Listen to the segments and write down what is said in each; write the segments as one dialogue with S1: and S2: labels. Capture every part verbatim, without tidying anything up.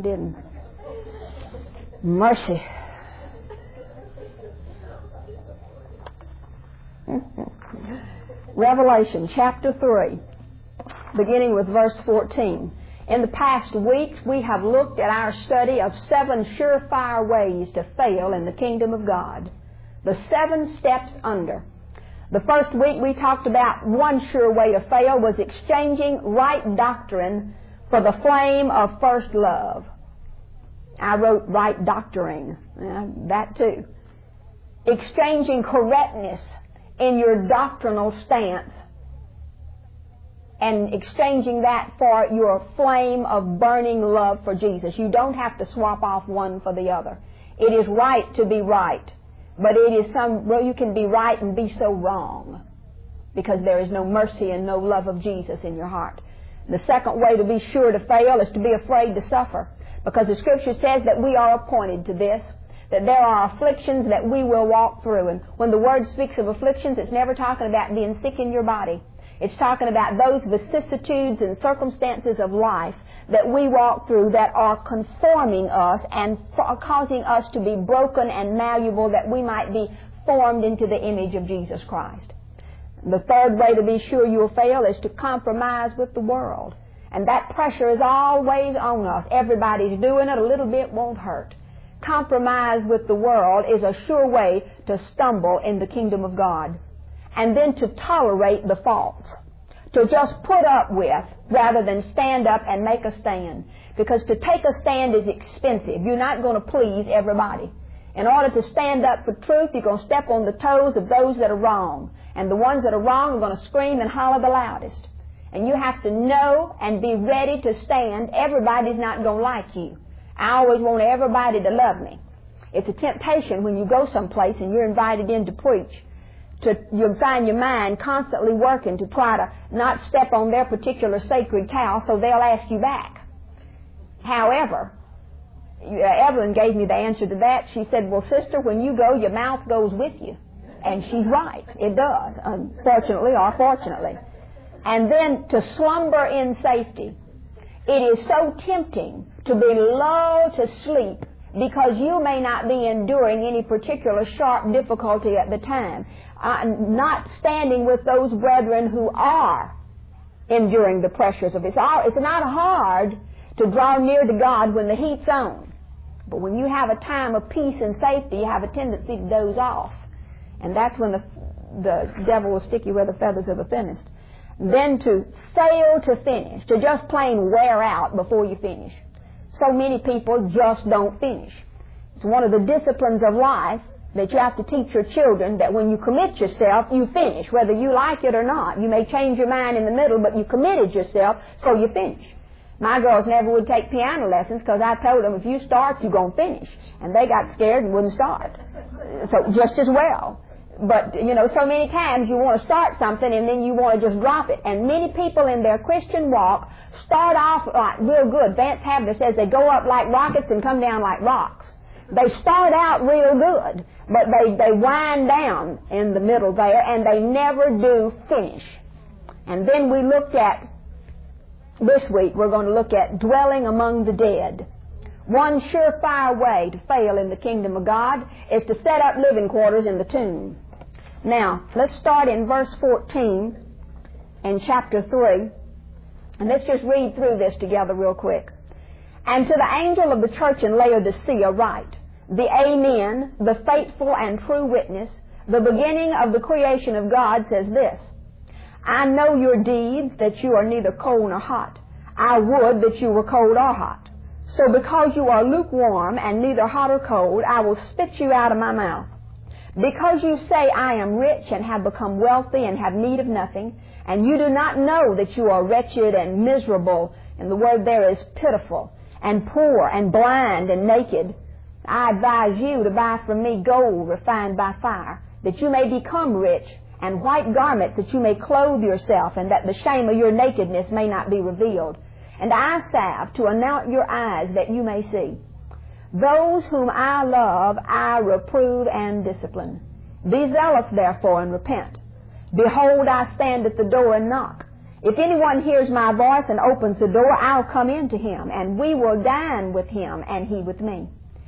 S1: I didn't. Mercy. Revelation chapter three, beginning with verse fourteen. In the past weeks, we have looked at our study of seven surefire ways to fail in the kingdom of God. The seven steps under. The first week we talked about one sure way to fail was exchanging right doctrine for the flame of first love. I wrote right doctoring, uh, that too. Exchanging correctness in your doctrinal stance and exchanging that for your flame of burning love for Jesus. You don't have to swap off one for the other. It is right to be right, but it is some, well, you can be right and be so wrong because there is no mercy and no love of Jesus in your heart. The second way to be sure to fail is to be afraid to suffer, because the Scripture says that we are appointed to this, that there are afflictions that we will walk through. And when the Word speaks of afflictions, it's never talking about being sick in your body. It's talking about those vicissitudes and circumstances of life that we walk through that are conforming us and f- causing us to be broken and malleable, that we might be formed into the image of Jesus Christ. The third way to be sure you'll fail is to compromise with the world. And that pressure is always on us. Everybody's doing it. A little bit won't hurt. Compromise with the world is a sure way to stumble in the kingdom of God. And then to tolerate the false. To just put up with rather than stand up and make a stand. Because to take a stand is expensive. You're not going to please everybody. In order to stand up for truth, you're going to step on the toes of those that are wrong. And the ones that are wrong are going to scream and holler the loudest. And you have to know and be ready to stand. Everybody's not going to like you. I always want everybody to love me. It's a temptation when you go someplace and you're invited in to preach. To, you'll find your mind constantly working to try to not step on their particular sacred cow, so they'll ask you back. However, Evelyn gave me the answer to that. She said, well, sister, when you go, your mouth goes with you. And she's right. It does, unfortunately or fortunately. And then to slumber in safety. It is so tempting to be lulled to sleep because you may not be enduring any particular sharp difficulty at the time. Uh, not standing with those brethren who are enduring the pressures of it. It's not hard to draw near to God when the heat's on. But when you have a time of peace and safety, you have a tendency to doze off. And that's when the, the devil will stick you where the feathers of the thinnest. Then to fail to finish, to just plain wear out before you finish. So many people just don't finish. It's one of the disciplines of life that you have to teach your children, that when you commit yourself, you finish, whether you like it or not. You may change your mind in the middle, but you committed yourself, so you finish. My girls never would take piano lessons because I told them, if you start, you're going to finish. And they got scared and wouldn't start. So just as well. But, you know, so many times you want to start something and then you want to just drop it. And many people in their Christian walk start off like real good. Vance Havner says they go up like rockets and come down like rocks. They start out real good, but they, they wind down in the middle there and they never do finish. And then we looked at, this week we're going to look at dwelling among the dead. One surefire way to fail in the kingdom of God is to set up living quarters in the tomb. Now, let's start in verse fourteen in chapter three. And let's just read through this together real quick. And to the angel of the church in Laodicea write, the Amen, the faithful and true witness, the beginning of the creation of God, says this, I know your deeds, that you are neither cold nor hot. I would that you were cold or hot. So because you are lukewarm and neither hot or cold, I will spit you out of my mouth. Because you say, I am rich and have become wealthy and have need of nothing, and you do not know that you are wretched and miserable, and the word there is pitiful, and poor and blind and naked, I advise you to buy from me gold refined by fire, that you may become rich, and white garments that you may clothe yourself, and that the shame of your nakedness may not be revealed, and eye salve to anoint your eyes that you may see. Those whom I love I reprove and discipline. Be zealous therefore and repent. Behold, I stand at the door and knock. If anyone hears my voice and opens the door, I'll come in to him, and we will dine with him, and he with me.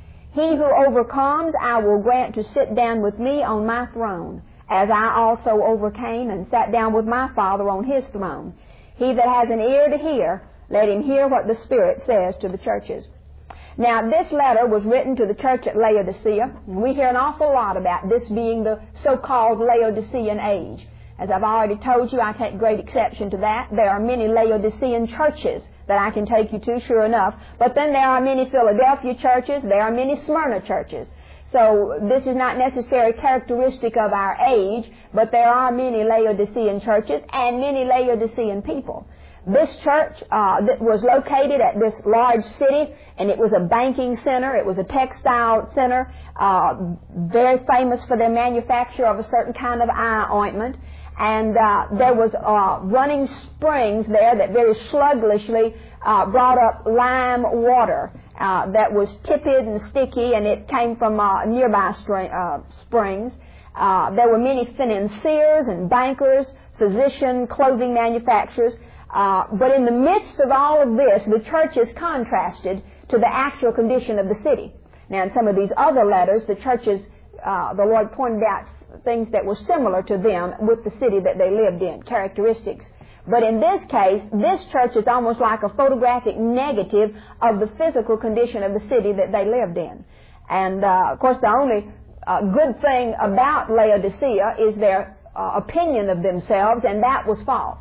S1: He who overcomes, I will grant to sit down with me on my throne, as I also overcame and sat down with my Father on his throne. He that has an ear to hear, let him hear what the Spirit says to the churches. Now, this letter was written to the church at Laodicea, and we hear an awful lot about this being the so-called Laodicean age. As I've already told you, I take great exception to that. There are many Laodicean churches that I can take you to, sure enough. But then there are many Philadelphia churches. There are many Smyrna churches. So this is not necessarily characteristic of our age, but there are many Laodicean churches and many Laodicean people. This church uh, that was located at this large city, and it was a banking center, it was a textile center, uh, very famous for their manufacture of a certain kind of eye ointment. And uh, there was uh, running springs there that very sluggishly uh, brought up lime water uh, that was tepid and sticky, and it came from uh, nearby string, uh, springs. Uh, there were many financiers and bankers, physician, clothing manufacturers. Uh, but in the midst of all of this, the church is contrasted to the actual condition of the city. Now, in some of these other letters, the churches, uh, the Lord pointed out things that were similar to them with the city that they lived in, characteristics. But in this case, this church is almost like a photographic negative of the physical condition of the city that they lived in. And, uh, of course, the only uh, good thing about Laodicea is their uh, opinion of themselves, and that was false.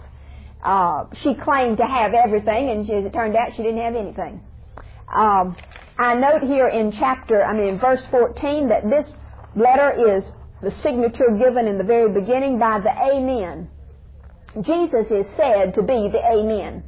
S1: Uh, she claimed to have everything, and as it turned out, she didn't have anything. Um, I note here in chapter, I mean, in verse fourteen, that this letter is the signature given in the very beginning by the Amen. Jesus is said to be the Amen.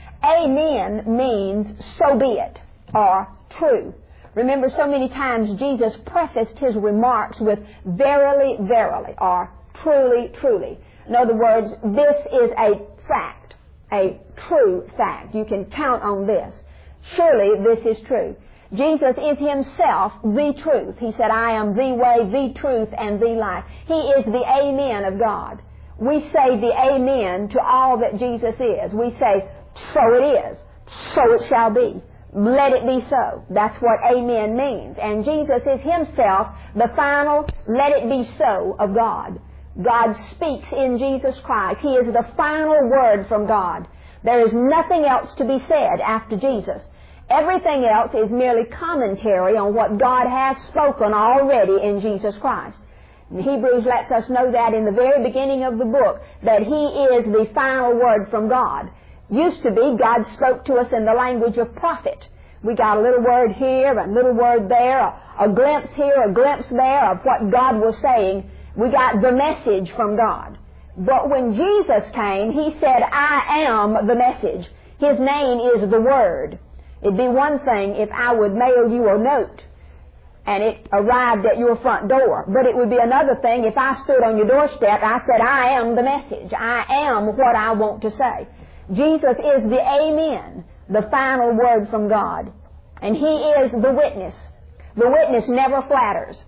S1: Amen means so be it, or true. Remember, so many times Jesus prefaced his remarks with verily, verily, or truly, truly. In other words, this is a fact, a true fact. You can count on this. Surely this is true. Jesus is himself the truth. He said, I am the way, the truth, and the life. He is the Amen of God. We say the Amen to all that Jesus is. We say, so it is, so it shall be. Let it be so. That's what Amen means. And Jesus is himself the final let it be so of God. God speaks in Jesus Christ. He is the final word from God. There is nothing else to be said after Jesus. Everything else is merely commentary on what God has spoken already in Jesus Christ. And Hebrews lets us know that in the very beginning of the book, that He is the final word from God. Used to be, God spoke to us in the language of prophet. We got a little word here, a little word there, a, a glimpse here, a glimpse there of what God was saying. We got the message from God. But when Jesus came, He said, I am the message. His name is the Word. It'd be one thing if I would mail you a note and it arrived at your front door. But it would be another thing if I stood on your doorstep, I said, I am the message. I am what I want to say. Jesus is the Amen, the final word from God. And He is the witness. The witness never flatters.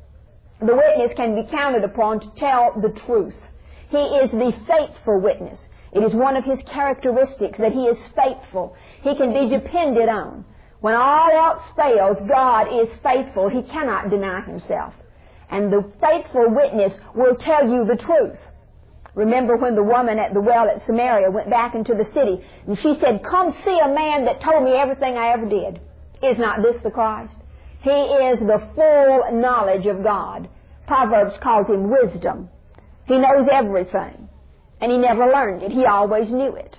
S1: The witness can be counted upon to tell the truth. He is the faithful witness. It is one of His characteristics that He is faithful. He can be depended on. When all else fails, God is faithful. He cannot deny Himself. And the faithful witness will tell you the truth. Remember when the woman at the well at Samaria went back into the city and she said, come see a man that told me everything I ever did. Is not this the Christ? He is the full knowledge of God. Proverbs calls Him wisdom. He knows everything. And He never learned it. He always knew it.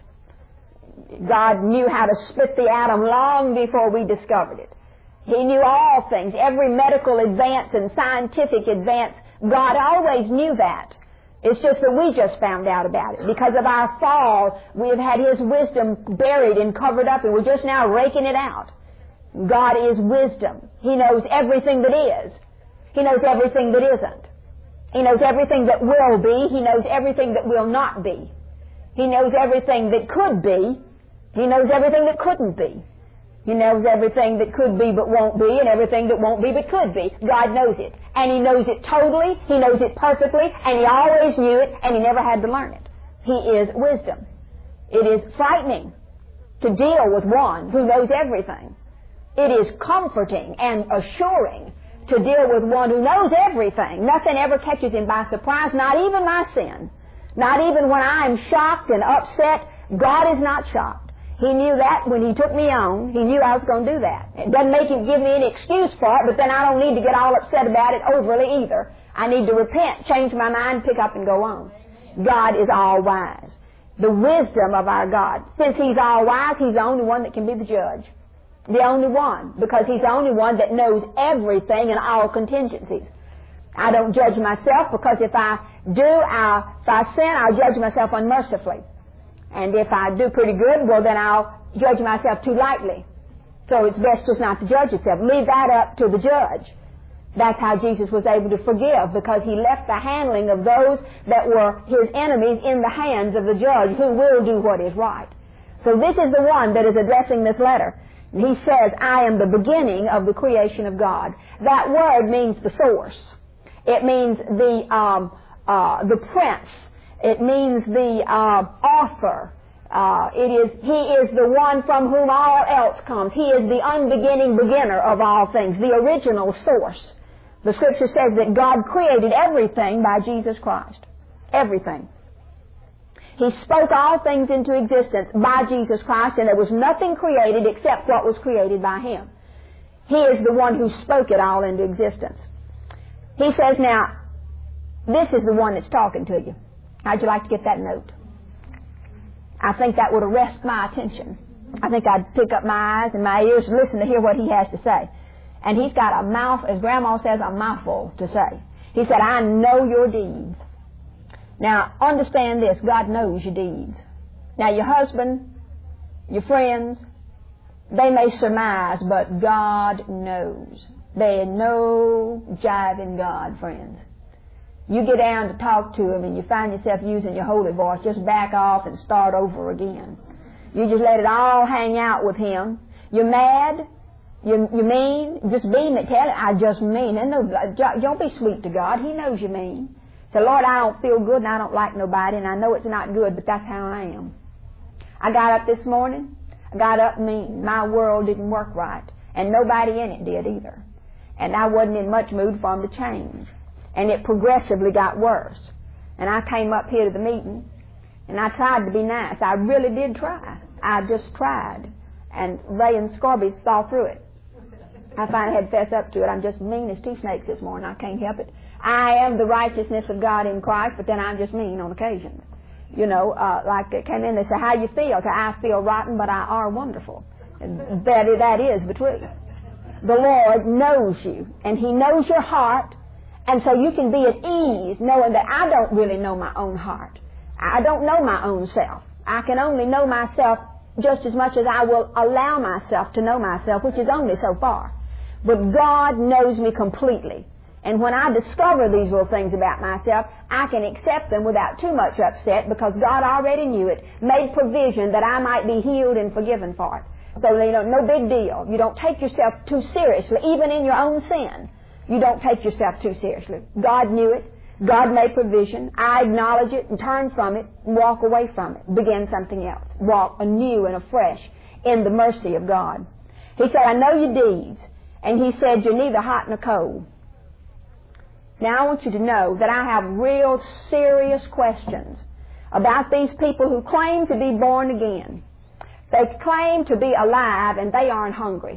S1: God knew how to split the atom long before we discovered it. He knew all things. Every medical advance and scientific advance, God always knew that. It's just that we just found out about it. Because of our fall, we have had His wisdom buried and covered up, and we're just now raking it out. God is wisdom. He knows everything that is. He knows everything that isn't. He knows everything that will be. He knows everything that will not be. He knows everything that could be. He knows everything that couldn't be. He knows everything that could be but won't be, and everything that won't be but could be. God knows it. And He knows it totally. He knows it perfectly. And He always knew it, and He never had to learn it. He is wisdom. It is frightening to deal with one who knows everything. It is comforting and assuring to deal with one who knows everything. Nothing ever catches him by surprise, not even my sin. Not even when I am shocked and upset, God is not shocked. He knew that when He took me on. He knew I was going to do that. It doesn't make Him give me any excuse for it, but then I don't need to get all upset about it overly either. I need to repent, change my mind, pick up and go on. God is all wise. The wisdom of our God. Since He's all wise, He's the only one that can be the judge. The only one. Because He's the only one that knows everything and all contingencies. I don't judge myself because if I do, I'll, if I sin, I'll judge myself unmercifully. And if I do pretty good, well then I'll judge myself too lightly. So it's best just not to judge yourself. Leave that up to the judge. That's how Jesus was able to forgive, because He left the handling of those that were His enemies in the hands of the judge, who will do what is right. So this is the one that is addressing this letter. He says, I am the beginning of the creation of God. That word means the source. It means the um, uh, the prince. It means the uh, author. Uh, it is He is the one from whom all else comes. He is the unbeginning beginner of all things, the original source. The Scripture says that God created everything by Jesus Christ. Everything. He spoke all things into existence by Jesus Christ, and there was nothing created except what was created by Him. He is the one who spoke it all into existence. He says, now, this is the one that's talking to you. How'd you like to get that note? I think that would arrest my attention. I think I'd pick up my eyes and my ears and listen to hear what he has to say. And he's got a mouth, as Grandma says, a mouthful to say. He said, I know your deeds. Now, understand this. God knows your deeds. Now, your husband, your friends, they may surmise, but God knows. There's no jiving God, friends. You get down to talk to Him and you find yourself using your holy voice, just back off and start over again. You just let it all hang out with Him. You're mad. You, you mean. Just beam it. Tell it, I just mean. And no, don't be sweet to God. He knows you mean. Say, Lord, I don't feel good and I don't like nobody and I know it's not good, but that's how I am. I got up this morning. I got up mean. My world didn't work right. And nobody in it did either. And I wasn't in much mood for them to change. And it progressively got worse. And I came up here to the meeting, and I tried to be nice. I really did try. I just tried. And Ray and Scorby saw through it. I finally had to fess up to it. I'm just mean as two snakes this morning. I can't help it. I am the righteousness of God in Christ, but then I'm just mean on occasions. You know, uh, like they came in, they said, how you feel? I, I feel rotten, but I are wonderful. And that, that is the truth. The Lord knows you, and He knows your heart, and so you can be at ease knowing that I don't really know my own heart. I don't know my own self. I can only know myself just as much as I will allow myself to know myself, which is only so far. But God knows me completely. And when I discover these little things about myself, I can accept them without too much upset because God already knew it, made provision that I might be healed and forgiven for it. So, you know, no big deal. You don't take yourself too seriously, even in your own sin. You don't take yourself too seriously. God knew it. God made provision. I acknowledge it and turn from it and walk away from it. Begin something else. Walk anew and afresh in the mercy of God. He said, I know your deeds. And He said, you're neither hot nor cold. Now, I want you to know that I have real serious questions about these people who claim to be born again. They claim to be alive and they aren't hungry.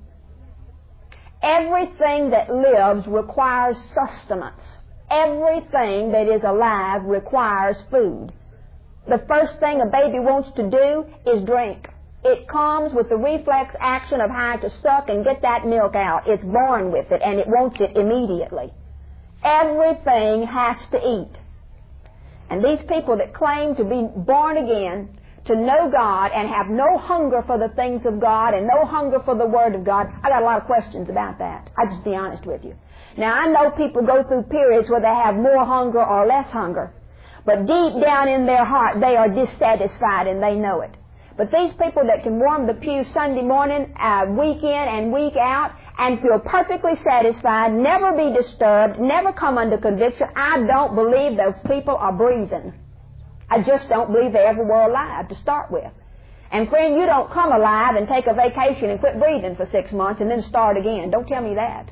S1: Everything that lives requires sustenance. Everything that is alive requires food. The first thing a baby wants to do is drink. It comes with the reflex action of having to suck and get that milk out. It's born with it and it wants it immediately. Everything has to eat. And these people that claim to be born again, to know God and have no hunger for the things of God and no hunger for the Word of God, I got a lot of questions about that. I'll just be honest with you. Now, I know people go through periods where they have more hunger or less hunger, but deep down in their heart, they are dissatisfied and they know it. But these people that can warm the pew Sunday morning, uh, week in and week out, and feel perfectly satisfied, never be disturbed, never come under conviction, I don't believe those people are breathing. I just don't believe they ever were alive to start with. And friend, you don't come alive and take a vacation and quit breathing for six months and then start again. Don't tell me that.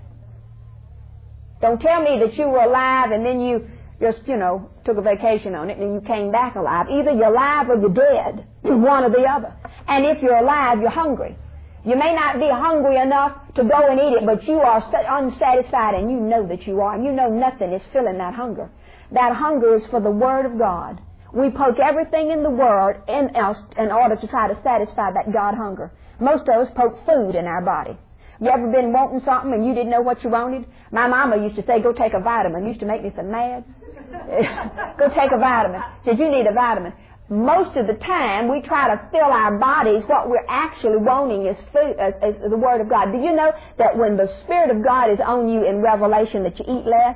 S1: Don't tell me that you were alive and then you just, you know, took a vacation on it and then you came back alive. Either you're alive or you're dead. One or the other. And if you're alive, you're hungry. You may not be hungry enough to go and eat it, but you are unsatisfied and you know that you are. And you know nothing is filling that hunger. That hunger is for the Word of God. We poke everything in the Word in us in order to try to satisfy that God hunger. Most of us poke food in our body. You ever been wanting something and you didn't know what you wanted? My mama used to say, go take a vitamin. Used to make me so mad. Go take a vitamin. Said, you need a vitamin. Most of the time, we try to fill our bodies. What we're actually wanting is food, uh, is the Word of God. Do you know that when the Spirit of God is on you in Revelation that you eat less?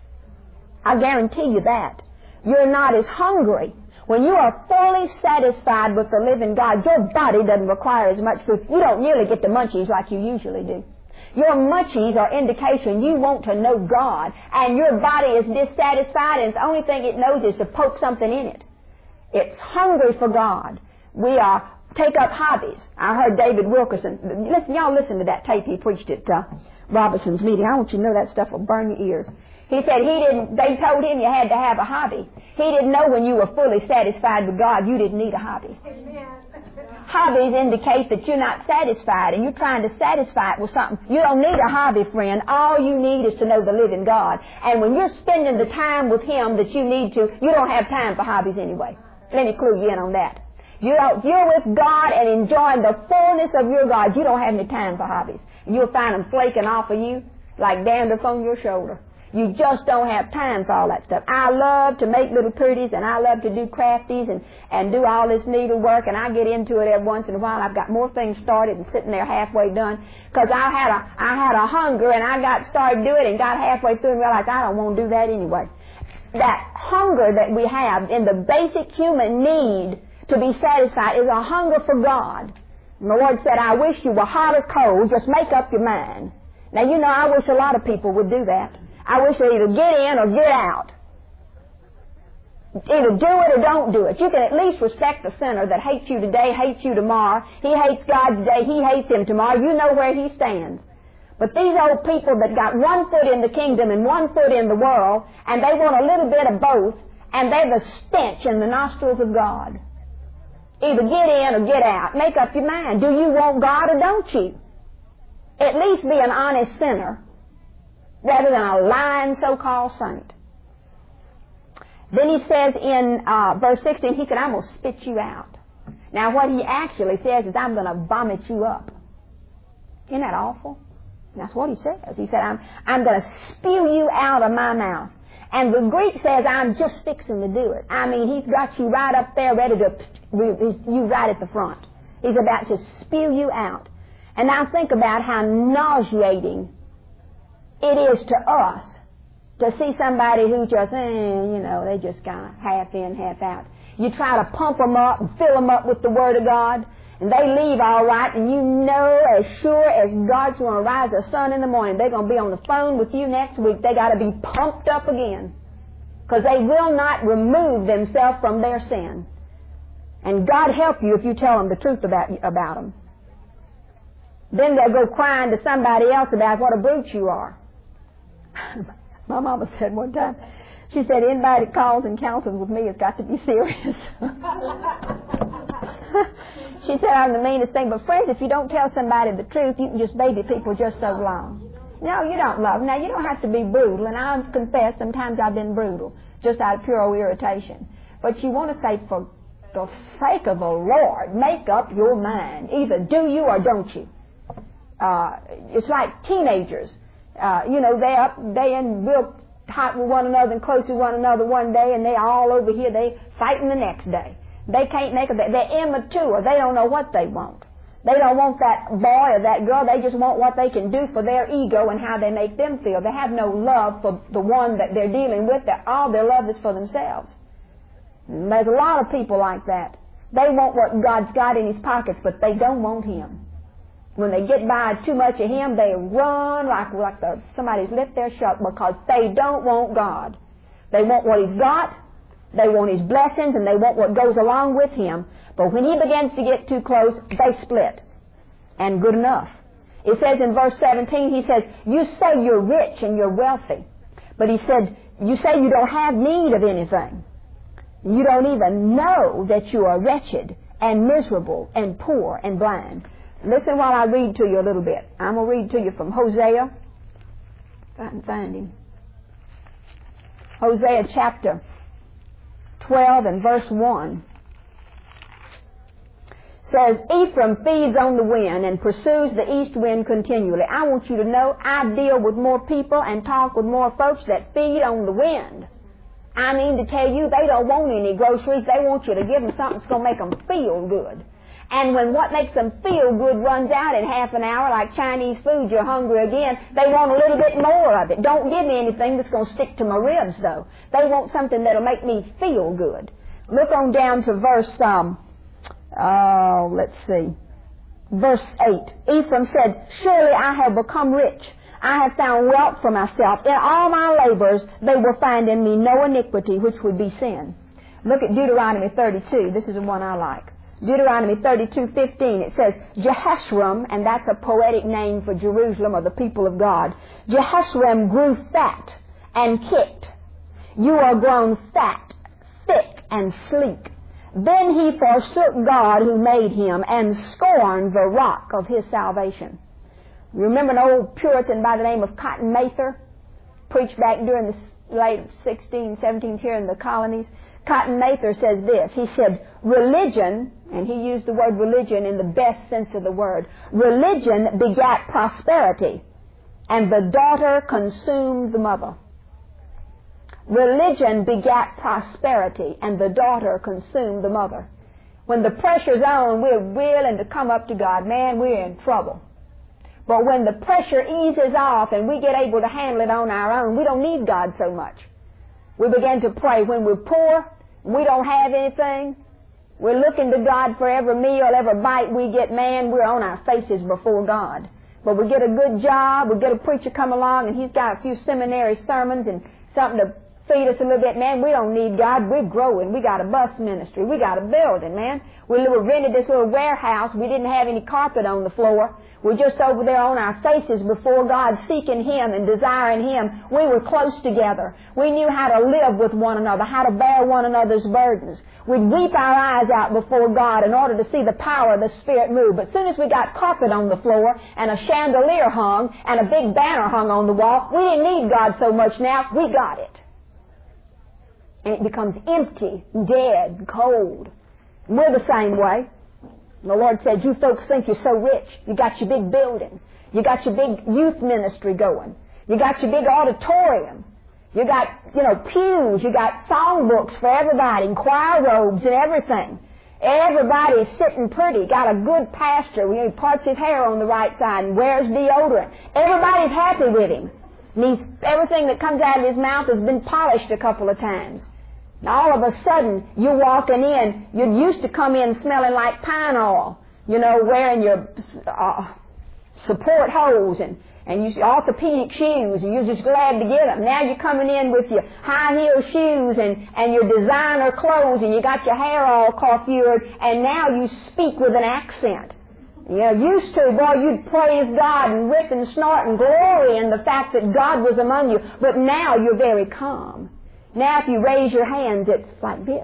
S1: I guarantee you that. You're not as hungry. When you are fully satisfied with the living God, your body doesn't require as much food. You don't nearly get the munchies like you usually do. Your munchies are indication you want to know God, and your body is dissatisfied, and the only thing it knows is to poke something in it. It's hungry for God. We are take up hobbies. I heard David Wilkerson. Listen, y'all listen to that tape he preached at uh, Robinson's meeting. I want you to know that stuff will burn your ears. He said he didn't, they told him you had to have a hobby. He didn't know when you were fully satisfied with God, you didn't need a hobby. Hobbies indicate that you're not satisfied and you're trying to satisfy it with something. You don't need a hobby, friend. All you need is to know the living God. And when you're spending the time with Him that you need to, you don't have time for hobbies anyway. Let me clue you in on that. You know, if you're with God and enjoying the fullness of your God, you don't have any time for hobbies. You'll find them flaking off of you like dandruff on your shoulder. You just don't have time for all that stuff. I love to make little pretties, and I love to do crafties and, and do all this needlework, and I get into it every once in a while. I've got more things started and sitting there halfway done because I had a I had a hunger, and I got started doing it and got halfway through and realized I don't want to do that anyway. That hunger that we have in the basic human need to be satisfied is a hunger for God. And the Lord said, I wish you were hot or cold, just make up your mind. Now, you know, I wish a lot of people would do that. I wish they either get in or get out. Either do it or don't do it. You can at least respect the sinner that hates you today, hates you tomorrow. He hates God today, he hates him tomorrow. You know where he stands. But these old people that got one foot in the kingdom and one foot in the world, and they want a little bit of both, and they're the stench in the nostrils of God. Either get in or get out. Make up your mind. Do you want God or don't you? At least be an honest sinner rather than a lying so-called saint. Then he says in uh, verse sixteen, he said, I'm going to spit you out. Now what he actually says is, I'm going to vomit you up. Isn't that awful? That's what he says. He said, I'm, I'm going to spew you out of my mouth. And the Greek says, I'm just fixing to do it. I mean, he's got you right up there ready to, you right at the front. He's about to spew you out. And now think about how nauseating it is to us to see somebody who just, eh, you know, they just kind of half in, half out. You try to pump them up and fill them up with the Word of God, and they leave all right, and you know as sure as God's going to rise the sun in the morning, they're going to be on the phone with you next week. They got to be pumped up again because they will not remove themselves from their sin. And God help you if you tell them the truth about, about them. Then they'll go crying to somebody else about what a brute you are. My mama said one time, she said, anybody that calls and counsels with me has got to be serious. She said, I'm the meanest thing. But friends, if you don't tell somebody the truth, you can just baby people just so long. No, you don't love them. Now, you don't have to be brutal. And I confess, sometimes I've been brutal, just out of pure irritation. But you want to say, for the sake of the Lord, make up your mind. Either do you or don't you. Uh, it's like teenagers. Uh, you know, they're up, they in real hot with one another and close with one another one day, and they're all over here, they fighting the next day. They can't make it. They're immature. They don't know what they want. They don't want that boy or that girl. They just want what they can do for their ego and how they make them feel. They have no love for the one that they're dealing with. That all their love is for themselves. And there's a lot of people like that. They want what God's got in His pockets, but they don't want Him. When they get by too much of Him, they run like, like the, somebody's lit their shut because they don't want God. They want what He's got, They want his blessings and they want what goes along with him. But when he begins to get too close, they split. And good enough. It says in verse seventeen, he says, you say you're rich and you're wealthy. But he said, you say you don't have need of anything. You don't even know that you are wretched and miserable and poor and blind. Listen while I read to you a little bit. I'm going to read to you from Hosea. If I can find him. Hosea chapter twelve and verse one. Says, Ephraim feeds on the wind and pursues the east wind continually. I want you to know I deal with more people and talk with more folks that feed on the wind. I mean to tell you, they don't want any groceries. They want you to give them something that's going to make them feel good. And when what makes them feel good runs out in half an hour, like Chinese food, you're hungry again, they want a little bit more of it. Don't give me anything that's going to stick to my ribs, though. They want something that'll make me feel good. Look on down to verse, um, uh, let's see, verse eight. Ephraim said, surely I have become rich. I have found wealth for myself. In all my labors, they will find in me no iniquity, which would be sin. Look at Deuteronomy thirty-two. This is the one I like. Deuteronomy thirty-two fifteen. It says, Jehoshaphat, and that's a poetic name for Jerusalem or the people of God. Jehoshaphat grew fat and kicked. You are grown fat, thick, and sleek. Then he forsook God who made him and scorned the rock of his salvation. You remember an old Puritan by the name of Cotton Mather? Preached back during the late sixteen seventeens here in the colonies. Cotton Mather says this. He said, religion, and he used the word religion in the best sense of the word, religion begat prosperity, and the daughter consumed the mother. Religion begat prosperity, and the daughter consumed the mother. When the pressure's on, we're willing to come up to God. Man, we're in trouble. But when the pressure eases off and we get able to handle it on our own, we don't need God so much. We begin to pray. When we're poor, we don't have anything, we're looking to God for every meal, every bite we get. Man, we're on our faces before God. But we get a good job, we get a preacher come along and he's got a few seminary sermons and something to feed us a little bit. Man, we don't need God. We're growing. We got a bus ministry. We got a building, man. We rented this little warehouse. We didn't have any carpet on the floor. We're just over there on our faces before God, seeking Him and desiring Him. We were close together. We knew how to live with one another, how to bear one another's burdens. We'd weep our eyes out before God in order to see the power of the Spirit move. But as soon as we got carpet on the floor and a chandelier hung and a big banner hung on the wall, we didn't need God so much now. We got it. And it becomes empty, dead, cold. And we're the same way. And the Lord said, you folks think you're so rich. You got your big building. You got your big youth ministry going. You got your big auditorium. You got, you know, pews. You got songbooks for everybody and choir robes and everything. Everybody's sitting pretty. Got a good pastor. You know, he parts his hair on the right side and wears deodorant. Everybody's happy with him. And he's, everything that comes out of his mouth has been polished a couple of times. And all of a sudden, you're walking in, you used to come in smelling like pine oil, you know, wearing your uh, support hose and, and you orthopedic shoes, and you're just glad to get them. Now you're coming in with your high-heel shoes and, and your designer clothes, and you got your hair all coiffured, and now you speak with an accent. You know, used to, boy, you'd praise God and rip and snort and glory in the fact that God was among you, but now you're very calm. Now if you raise your hands, it's like this.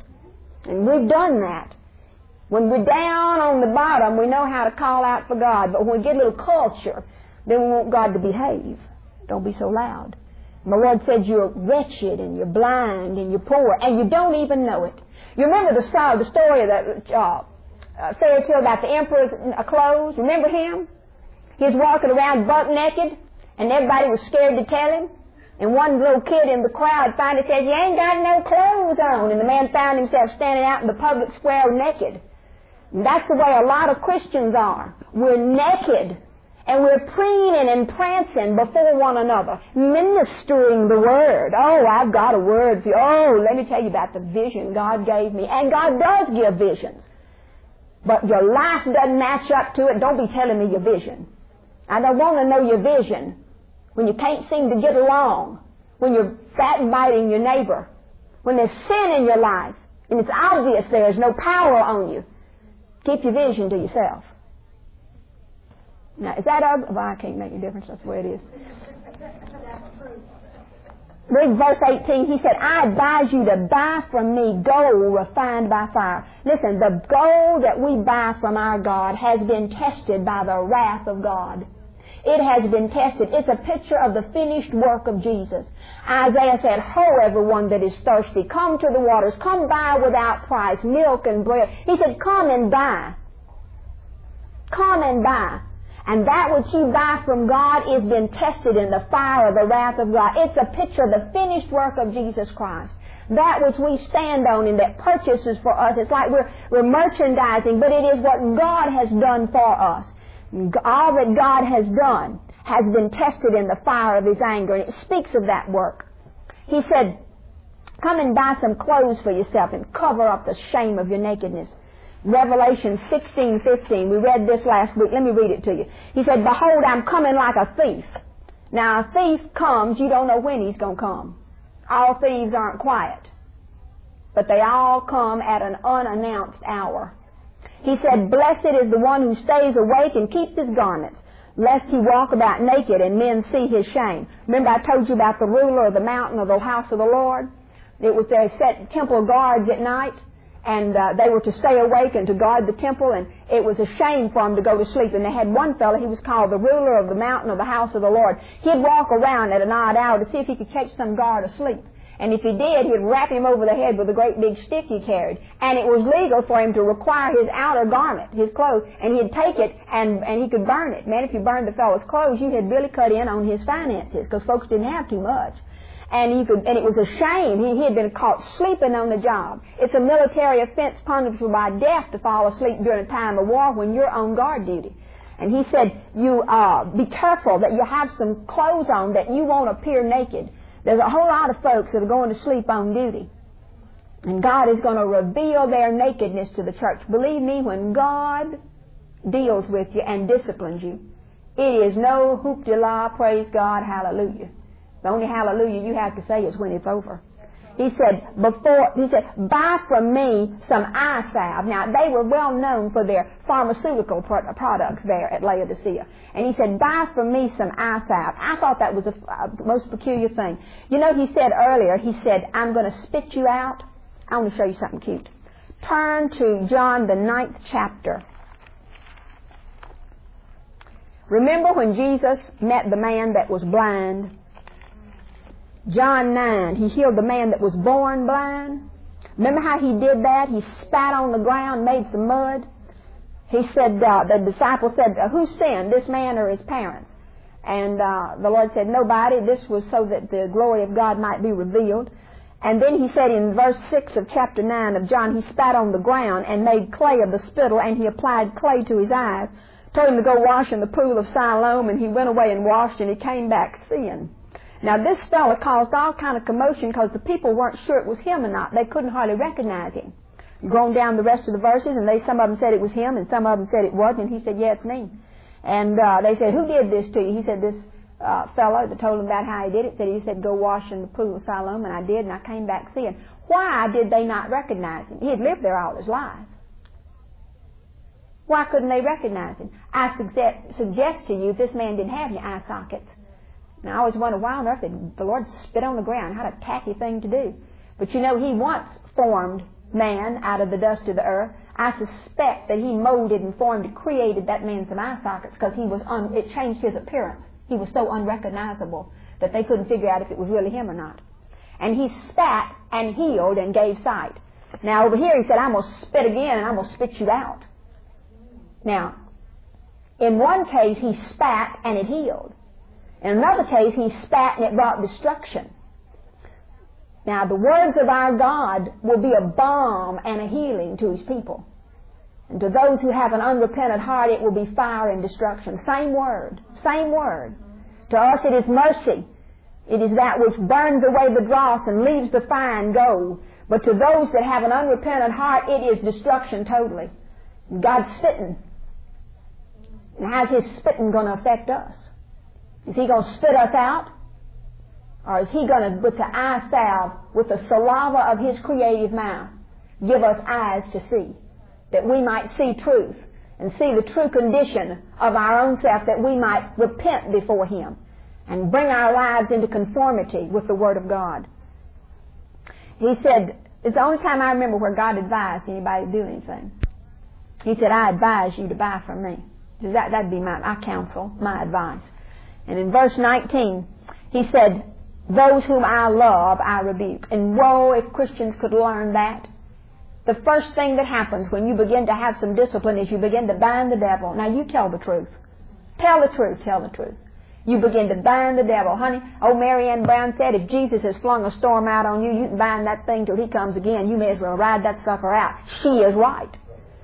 S1: And we've done that. When we're down on the bottom, we know how to call out for God. But when we get a little culture, then we want God to behave. Don't be so loud. And the Lord said you're wretched and you're blind and you're poor and you don't even know it. You remember the, the story of the uh, uh, fairy tale about the emperor's uh, clothes? Remember him? He was walking around buck naked and everybody was scared to tell him. And one little kid in the crowd finally said, you ain't got no clothes on. And the man found himself standing out in the public square naked. And that's the way a lot of Christians are. We're naked. And we're preening and prancing before one another, ministering the Word. Oh, I've got a word for you. Oh, let me tell you about the vision God gave me. And God does give visions. But your life doesn't match up to it. Don't be telling me your vision. I don't want to know your vision when you can't seem to get along, when you're backbiting your neighbor, When there's sin in your life, and it's obvious there's no power on you, keep your vision to yourself. Now, is that ugly? Well, I can't make any difference. That's the way it is. Read verse eighteen. He said, I advise you to buy from me gold refined by fire. Listen, the gold that we buy from our God has been tested by the wrath of God. It has been tested. It's a picture of the finished work of Jesus. Isaiah said, Ho, everyone that is thirsty, come to the waters. Come buy without price milk and bread. He said, come and buy. Come and buy. And that which you buy from God is been tested in the fire of the wrath of God. It's a picture of the finished work of Jesus Christ. That which we stand on and that purchases for us. It's like we're, we're merchandising, but it is what God has done for us. All that God has done has been tested in the fire of His anger, and it speaks of that work. He said, come and buy some clothes for yourself and cover up the shame of your nakedness. Revelation sixteen fifteen. We read this last week. Let me read it to you. He said, behold, I'm coming like a thief. Now, a thief comes, you don't know when he's going to come. All thieves aren't quiet. But they all come at an unannounced hour. He said, blessed is the one who stays awake and keeps his garments, lest he walk about naked and men see his shame. Remember I told you about the ruler of the mountain of the house of the Lord? It was they set temple guards at night. And uh, they were to stay awake and to guard the temple, and it was a shame for them to go to sleep. And they had one fellow, he was called the ruler of the mountain of the house of the Lord. He'd walk around at an odd hour to see if he could catch some guard asleep. And if he did, he'd rap him over the head with a great big stick he carried. And it was legal for him to require his outer garment, his clothes, and he'd take it and, and he could burn it. Man, if you burned the fellow's clothes, you had really cut in on his finances, because folks didn't have too much. And you could, and it was a shame. He, he had been caught sleeping on the job. It's a military offense punishable by death to fall asleep during a time of war when you're on guard duty. And he said, you uh, be careful that you have some clothes on that you won't appear naked. There's a whole lot of folks that are going to sleep on duty. And God is going to reveal their nakedness to the church. Believe me, when God deals with you and disciplines you, it is no hoop-de-la, praise God, hallelujah. The only hallelujah you have to say is when it's over. He said, before, he said, buy from me some eye salve. Now, they were well known for their pharmaceutical pro- products there at Laodicea. And he said, buy from me some eye salve. I thought that was the uh, most peculiar thing. You know, he said earlier, he said, I'm going to spit you out. I want to show you something cute. Turn to John, the ninth chapter. Remember when Jesus met the man that was blind? John nine, he healed the man that was born blind. Remember how he did that? He spat on the ground, made some mud. He said, uh, the disciple said, uh, who sinned, this man or his parents? And uh, the Lord said, nobody. This was so that the glory of God might be revealed. And then he said in verse six of chapter nine of John, he spat on the ground and made clay of the spittle, and he applied clay to his eyes, told him to go wash in the pool of Siloam, and he went away and washed, and he came back seeing. Now, this fella caused all kind of commotion because the people weren't sure it was him or not. They couldn't hardly recognize him. You go on down the rest of the verses, and they some of them said it was him, and some of them said it wasn't, and he said, yeah, it's me. And uh, they said, who did this to you? He said, this uh, fellow that told him about how he did it, said he said, go wash in the pool of Siloam, and I did, and I came back seeing. Why did they not recognize him? He had lived there all his life. Why couldn't they recognize him? I suggest, suggest to you, this man didn't have any eye sockets. Now, I always wonder why on earth did the Lord spit on the ground? What a tacky thing to do. But you know, He once formed man out of the dust of the earth. I suspect that He molded and formed and created that man some eye sockets because he was un- it changed his appearance. He was so unrecognizable that they couldn't figure out if it was really him or not. And He spat and healed and gave sight. Now, over here He said, I'm going to spit again and I'm going to spit you out. Now, in one case He spat and it healed. In another case, He spat and it brought destruction. Now, the words of our God will be a balm and a healing to His people. And to those who have an unrepentant heart, it will be fire and destruction. Same word. Same word. To us it is mercy. It is that which burns away the dross and leaves the fine gold. But to those that have an unrepentant heart, it is destruction totally. God's spitting. And how's His spitting going to affect us? Is He going to spit us out? Or is He going to, with the eye salve, with the saliva of His creative mouth, give us eyes to see, that we might see truth and see the true condition of our own self, that we might repent before Him and bring our lives into conformity with the Word of God. He said, it's the only time I remember where God advised anybody to do anything. He said, I advise you to buy from me. That, that'd be my, my counsel, my advice. And in verse nineteen, He said, those whom I love, I rebuke. And woe if Christians could learn that. The first thing that happens when you begin to have some discipline is you begin to bind the devil. Now you tell the truth. Tell the truth, tell the truth. You begin to bind the devil. Honey, old Mary Ann Brown said, if Jesus has flung a storm out on you, you can bind that thing till He comes again. You may as well ride that sucker out. She is right.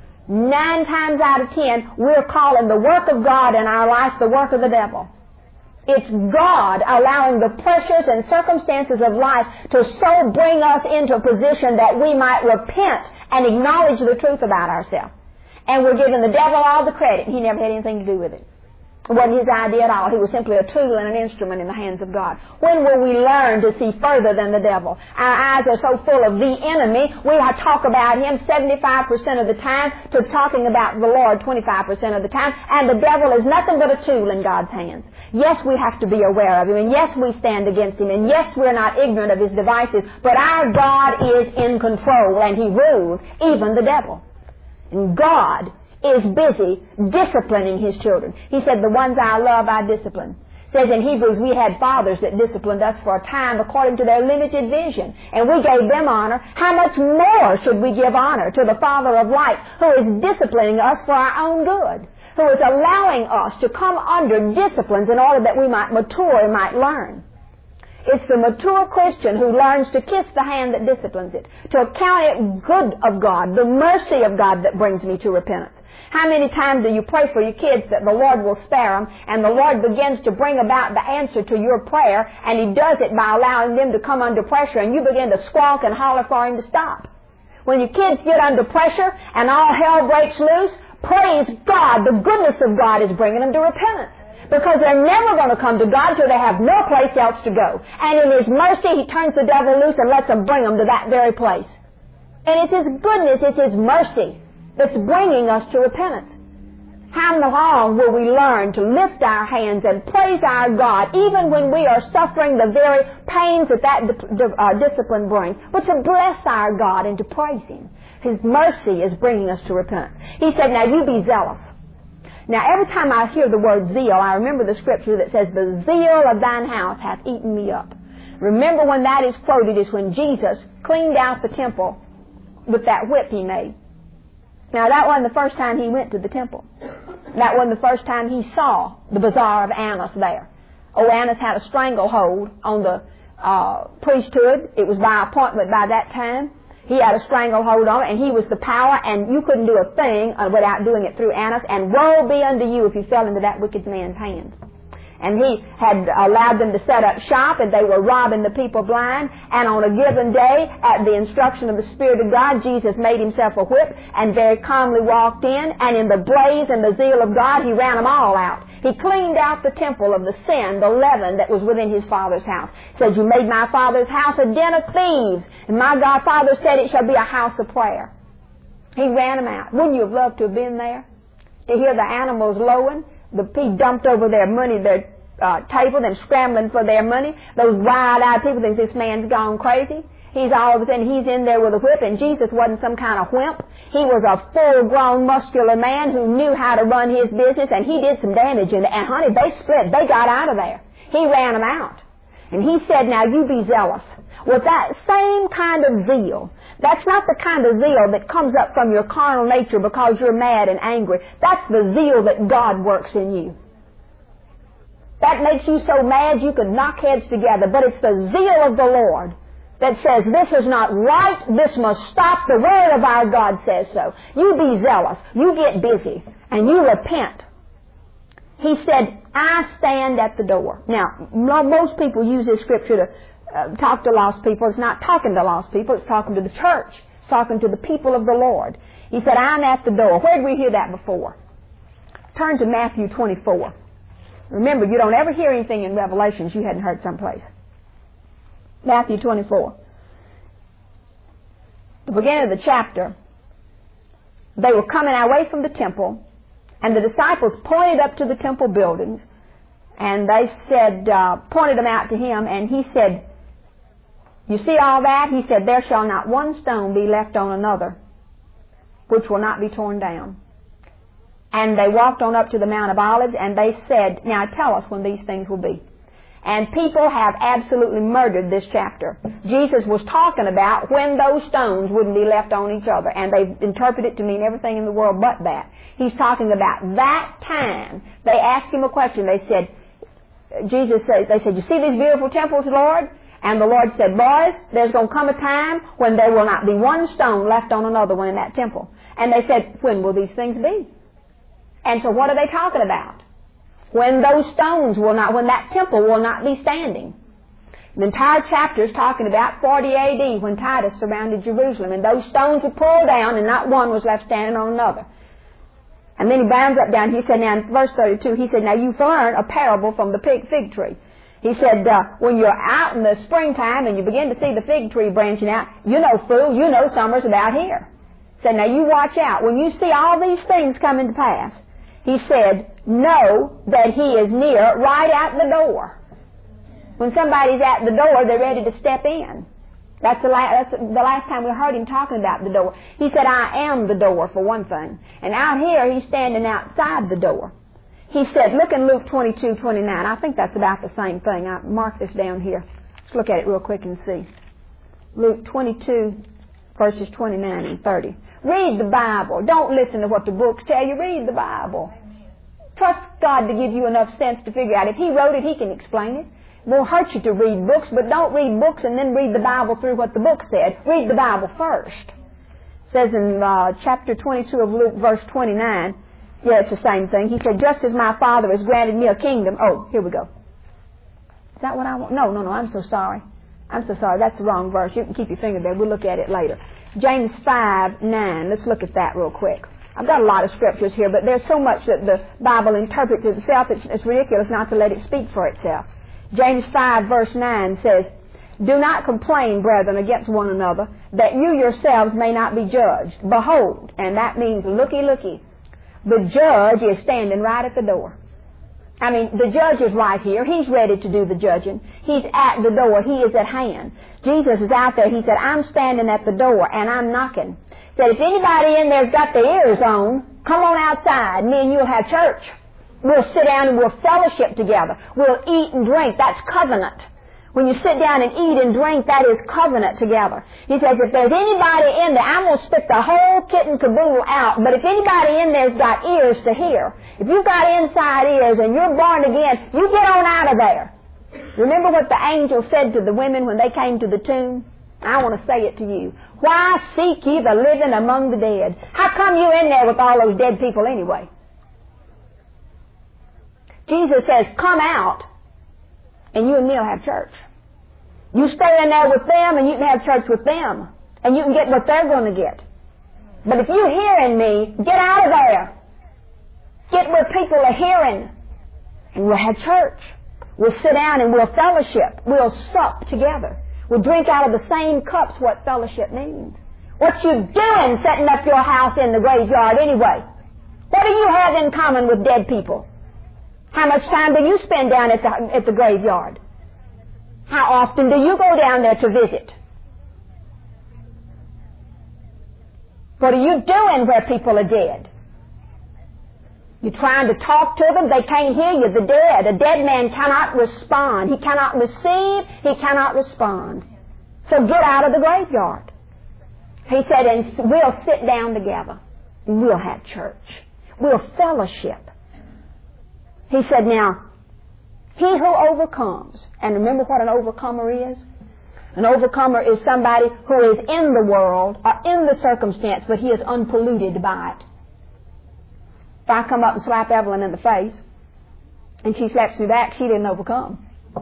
S1: Nine times out of ten, we're calling the work of God in our life the work of the devil. It's God allowing the pressures and circumstances of life to so bring us into a position that we might repent and acknowledge the truth about ourselves. And we're giving the devil all the credit. He never had anything to do with it. It wasn't his idea at all. He was simply a tool and an instrument in the hands of God. When will we learn to see further than the devil? Our eyes are so full of the enemy, we talk about him seventy-five percent of the time to talking about the Lord twenty-five percent of the time, and the devil is nothing but a tool in God's hands. Yes, we have to be aware of him, and yes, we stand against him, and yes, we're not ignorant of his devices, but our God is in control, and He rules even the devil. And God is busy disciplining His children. He said, the ones I love, I discipline. Says in Hebrews, we had fathers that disciplined us for a time according to their limited vision, and we gave them honor. How much more should we give honor to the Father of light, who is disciplining us for our own good, who is allowing us to come under disciplines in order that we might mature and might learn. It's the mature Christian who learns to kiss the hand that disciplines it, to account it good of God, the mercy of God that brings me to repentance. How many times do you pray for your kids that the Lord will spare them, and the Lord begins to bring about the answer to your prayer, and He does it by allowing them to come under pressure, and you begin to squawk and holler for Him to stop. When your kids get under pressure and all hell breaks loose, praise God, the goodness of God is bringing them to repentance. Because they're never going to come to God till they have no place else to go. And in His mercy, He turns the devil loose and lets them bring them to that very place. And it's His goodness, it's His mercy that's bringing us to repentance. How long will we learn to lift our hands and praise our God, even when we are suffering the very pains that that uh, discipline brings, but to bless our God and to praise Him? His mercy is bringing us to repentance. He said, now you be zealous. Now, every time I hear the word zeal, I remember the scripture that says, the zeal of thine house hath eaten me up. Remember when that is quoted is when Jesus cleaned out the temple with that whip He made. Now, that wasn't the first time He went to the temple. That wasn't the first time He saw the bazaar of Annas there. Oh, Annas had a stranglehold on the uh, priesthood. It was by appointment by that time. He had a stranglehold on it, and he was the power, and you couldn't do a thing without doing it through Annas. And woe be unto you if you fell into that wicked man's hands. And he had allowed them to set up shop, and they were robbing the people blind. And on a given day, at the instruction of the Spirit of God, Jesus made Himself a whip and very calmly walked in, and in the blaze and the zeal of God, He ran them all out. He cleaned out the temple of the sin, the leaven that was within His Father's house. He said, you made my Father's house a den of thieves, and my God Father said it shall be a house of prayer. He ran them out. Wouldn't you have loved to have been there? To hear the animals lowing? The people dumped over their money, their uh, table, and scrambling for their money. Those wild-eyed people think this man's gone crazy. He's all of a sudden, he's in there with a whip, and Jesus wasn't some kind of wimp. He was a full-grown, muscular man who knew how to run his business, and he did some damage. And, and honey, they split. They got out of there. He ran them out. And He said, now you be zealous. With that same kind of zeal. That's not the kind of zeal that comes up from your carnal nature because you're mad and angry. That's the zeal that God works in you. That makes you so mad you could knock heads together. But it's the zeal of the Lord that says this is not right, this must stop, the word of our God says so. You be zealous, you get busy, and you repent. He said, I stand at the door. Now, most people use this scripture to uh, talk to lost people. It's not talking to lost people, it's talking to the church. It's talking to the people of the Lord. He said, I'm at the door. Where did we hear that before? Turn to Matthew twenty-four. Remember, you don't ever hear anything in Revelations you hadn't heard someplace. Matthew twenty-four. The beginning of the chapter, they were coming away from the temple, and the disciples pointed up to the temple buildings, and they said, uh, pointed them out to him, and he said, you see all that? He said, there shall not one stone be left on another, which will not be torn down. And they walked on up to the Mount of Olives, and they said, now tell us when these things will be. And people have absolutely murdered this chapter. Jesus was talking about when those stones wouldn't be left on each other, and they interpret it to mean everything in the world but that. He's talking about that time. They asked him a question. They said, Jesus said, they said, you see these beautiful temples, Lord? And the Lord said, boys, there's going to come a time when there will not be one stone left on another one in that temple. And they said, when will these things be? And so what are they talking about? When those stones will not, when that temple will not be standing. The entire chapter is talking about forty A D when Titus surrounded Jerusalem, and those stones were pulled down and not one was left standing on another. And then he bounds up down, he said, now in verse thirty-two, he said, now you've learned a parable from the fig tree. He said, uh, when you're out in the springtime and you begin to see the fig tree branching out, you know, fool, you know summer's about here. He said, now you watch out. When you see all these things coming to pass, he said, know that he is near, right at the door. When somebody's at the door, they're ready to step in. That's the, la- that's the last time we heard him talking about the door. He said, I am the door, for one thing. And out here, he's standing outside the door. He said, look in Luke twenty-two twenty-nine. I think that's about the same thing. I marked this down here. Let's look at it real quick and see. Luke twenty-two, verses twenty-nine and thirty. Read the Bible. Don't listen to what the books tell you. Read the Bible. Trust God to give you enough sense to figure out. If He wrote it, He can explain it. It won't hurt you to read books, but don't read books and then read the Bible through what the book said. Read the Bible first. It says in uh, chapter twenty-two of Luke, verse twenty-nine, yeah, it's the same thing. He said, just as my Father has granted me a kingdom. Oh, here we go. Is that what I want? No, no, no, I'm so sorry. I'm so sorry. That's the wrong verse. You can keep your finger there. We'll look at it later. James five nine. Let's look at that real quick. I've got a lot of scriptures here, but there's so much that the Bible interprets itself, it's, it's ridiculous not to let it speak for itself. James five verse nine says, do not complain, brethren, against one another, that you yourselves may not be judged. Behold, and that means looky, looky. The judge is standing right at the door. I mean, the judge is right here. He's ready to do the judging. He's at the door. He is at hand. Jesus is out there. He said, I'm standing at the door and I'm knocking. He said, if anybody in there's got their ears on, come on outside. Me and you'll have church. We'll sit down and we'll fellowship together. We'll eat and drink. That's covenant. When you sit down and eat and drink, that is covenant together. He says, if there's anybody in there, I'm going to spit the whole kit and caboodle out, but if anybody in there's got ears to hear, if you've got inside ears and you're born again, you get on out of there. Remember what the angel said to the women when they came to the tomb? I want to say it to you. Why seek ye the living among the dead? How come you in there with all those dead people anyway? Jesus says, come out, and you and me will have church. You stay in there with them, and you can have church with them, and you can get what they're going to get. But if you're hearing me, get out of there. Get where people are hearing, and we'll have church. We'll sit down and we'll fellowship. We'll sup together. We'll drink out of the same cups what fellowship means. What you doing setting up your house in the graveyard anyway? What do you have in common with dead people? How much time do you spend down at the, at the graveyard? How often do you go down there to visit? What are you doing where people are dead? You're trying to talk to them. They can't hear you. The dead. A dead man cannot respond. He cannot receive. He cannot respond. So get out of the graveyard. He said, and we'll sit down together. We'll have church. We'll fellowship. He said, now, he who overcomes, and remember what an overcomer is? An overcomer is somebody who is in the world or in the circumstance, but he is unpolluted by it. If I come up and slap Evelyn in the face, and she slaps me back, she didn't overcome.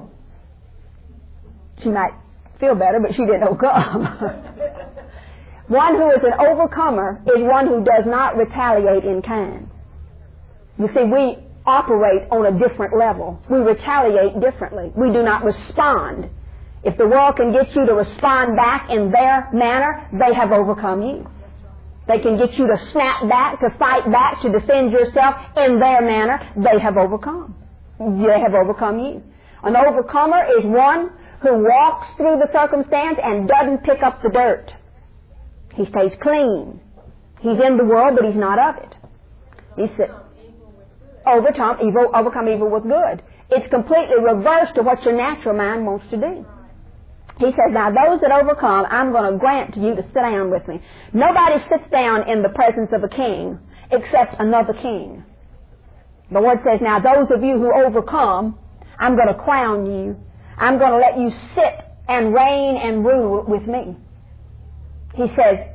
S1: She might feel better, but she didn't overcome. One who is an overcomer is one who does not retaliate in kind. You see, we operate on a different level. We retaliate differently. We do not respond If the world can get you to respond back in their manner, they have overcome you. They can get you to snap back, to fight back, to defend yourself in their manner. They have overcome. They have overcome you. An overcomer is one who walks through the circumstance and doesn't pick up the dirt. He stays clean. He's in the world, but he's not of it. He said, overcome evil, overcome evil with good. It's completely reverse to what your natural mind wants to do. He says, now those that overcome, I'm going to grant to you to sit down with me. Nobody sits down in the presence of a king except another king. The Word says, now those of you who overcome, I'm going to crown you. I'm going to let you sit and reign and rule with me. He says,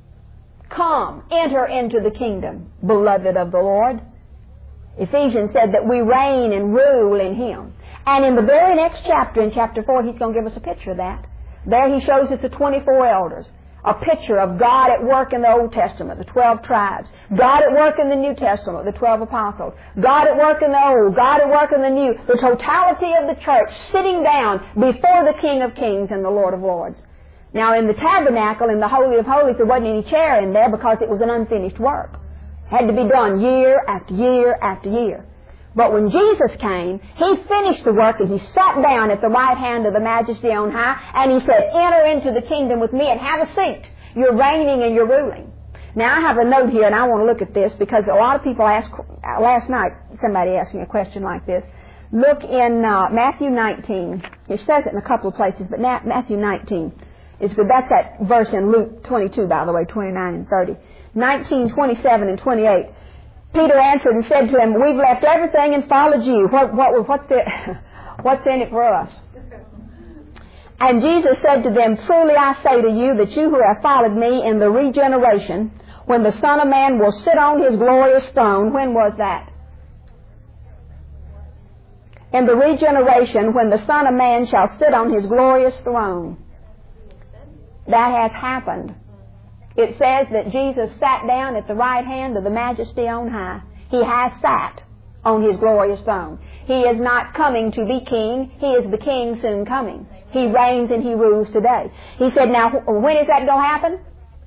S1: come, enter into the kingdom, beloved of the Lord. Ephesians said that we reign and rule in Him. And in the very next chapter, in chapter four, he's going to give us a picture of that. There he shows us the twenty-four elders, a picture of God at work in the Old Testament, the twelve tribes, God at work in the New Testament, the twelve apostles, God at work in the Old, God at work in the New, the totality of the church sitting down before the King of Kings and the Lord of Lords. Now in the tabernacle, in the Holy of Holies, there wasn't any chair in there because it was an unfinished work. It had to be done year after year after year. But when Jesus came, He finished the work and He sat down at the right hand of the Majesty on high, and He said, enter into the kingdom with me and have a seat. You're reigning and you're ruling. Now I have a note here, and I want to look at this because a lot of people asked, last night somebody asked me a question like this. Look in uh, Matthew nineteen. It says it in a couple of places, but Matthew nineteen is good. That's that verse in Luke twenty-two, by the way, twenty-nine and thirty. nineteen, twenty-seven and twenty-eight. Peter answered and said to him, we've left everything and followed you. What, what, what's, the, what's in it for us? And Jesus said to them, truly I say to you that you who have followed me in the regeneration, when the Son of Man will sit on His glorious throne, when was that? In the regeneration, when the Son of Man shall sit on His glorious throne. That has happened. It says that Jesus sat down at the right hand of the Majesty on high. He has sat on His glorious throne. He is not coming to be king. He is the king soon coming. He reigns and He rules today. He said, now, when is that going to happen?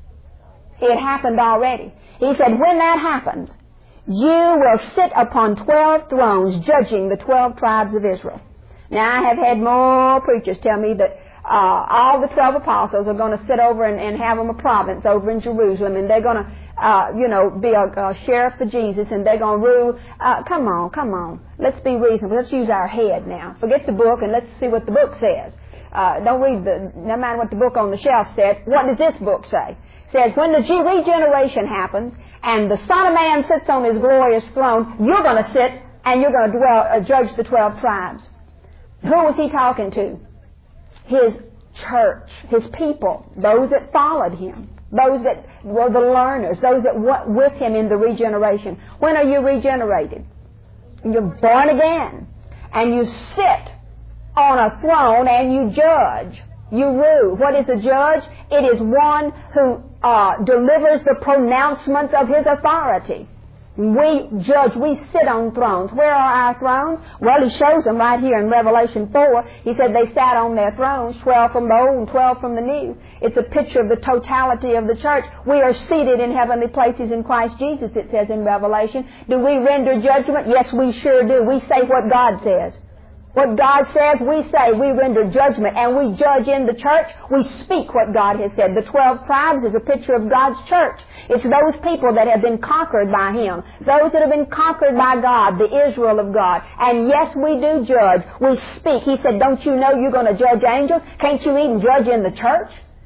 S1: It happened already. He said, when that happens, you will sit upon twelve thrones judging the twelve tribes of Israel. Now, I have had more preachers tell me that Uh, all the twelve apostles are going to sit over and, and have them a province over in Jerusalem, and they're going to, uh, you know, be a, a sheriff for Jesus, and they're going to rule. Uh, come on, come on. Let's be reasonable. Let's use our head now. Forget the book, and let's see what the book says. Uh, don't read the, no matter what the book on the shelf said. What does this book say? It says, when the regeneration happens, and the Son of Man sits on His glorious throne, you're going to sit, and you're going to dwell, uh, judge the twelve tribes. Who was He talking to? His church, His people, those that followed Him, those that were the learners, those that were with Him in the regeneration. When are you regenerated? You're born again, and you sit on a throne and you judge. You rule. What is a judge? It is one who uh, delivers the pronouncements of His authority. We judge, we sit on thrones. Where are our thrones? Well, He shows them right here in Revelation four. He said they sat on their thrones, twelve from the old and twelve from the new. It's a picture of the totality of the church. We are seated in heavenly places in Christ Jesus, it says in Revelation. Do we render judgment? Yes, we sure do. We say what God says. What God says, we say. We render judgment, and we judge in the church. We speak what God has said. The twelve tribes is a picture of God's church. It's those people that have been conquered by Him. Those that have been conquered by God, the Israel of God. And yes, we do judge. We speak. He said, don't you know you're going to judge angels? Can't you even judge in the church?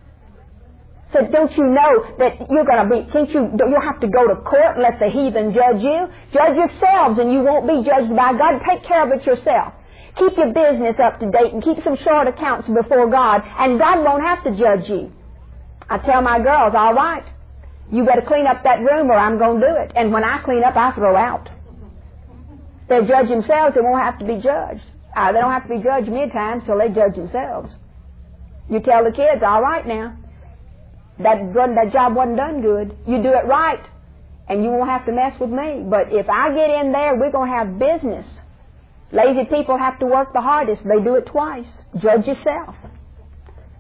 S1: So don't you know that you're going to be, can't you, you'll have to go to court and let the heathen judge you? Judge yourselves and you won't be judged by God. Take care of it yourself. Keep your business up to date and keep some short accounts before God, and God won't have to judge you. I tell my girls, all right, you better clean up that room or I'm going to do it. And when I clean up, I throw out. They judge themselves, they won't have to be judged. Uh, they don't have to be judged many times till they judge themselves. You tell the kids, all right now, that, that job wasn't done good. You do it right, and you won't have to mess with me. But if I get in there, we're going to have business. Lazy people have to work the hardest. They do it twice. Judge yourself.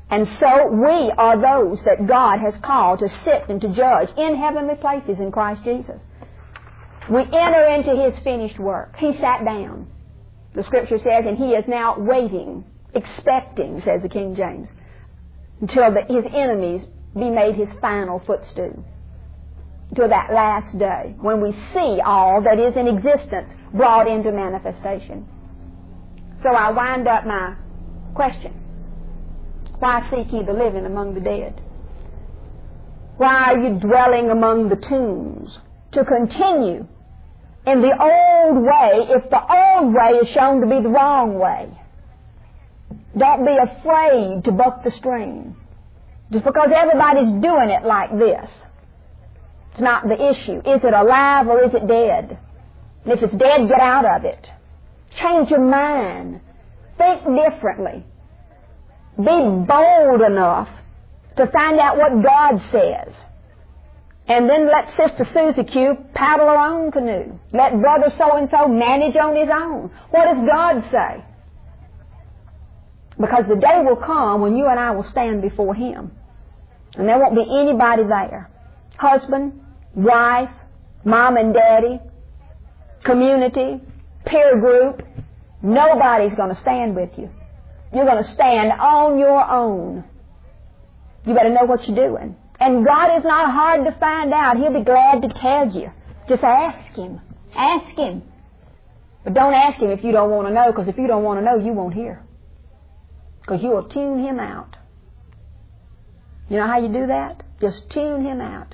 S1: And so we are those that God has called to sit and to judge in heavenly places in Christ Jesus. We enter into His finished work. He sat down. The Scripture says, and He is now waiting, expecting, says the King James, until the, His enemies be made His final footstool. Until that last day, when we see all that is in existence brought into manifestation. So I wind up my question. Why seek ye the living among the dead? Why are you dwelling among the tombs? To continue in the old way if the old way is shown to be the wrong way. Don't be afraid to buck the stream. Just because everybody's doing it like this. It's not the issue. Is it alive or is it dead? And if it's dead, get out of it. Change your mind. Think differently. Be bold enough to find out what God says. And then let Sister Susie Q paddle her own canoe. Let Brother so-and-so manage on his own. What does God say? Because the day will come when you and I will stand before Him. And there won't be anybody there. Husband, wife, mom and daddy, community, peer group. Nobody's going to stand with you. You're going to stand on your own. You better know what you're doing. And God is not hard to find out. He'll be glad to tell you. Just ask Him. Ask Him. But don't ask Him if you don't want to know, because if you don't want to know, you won't hear. Because you will tune Him out. You know how you do that? Just tune Him out.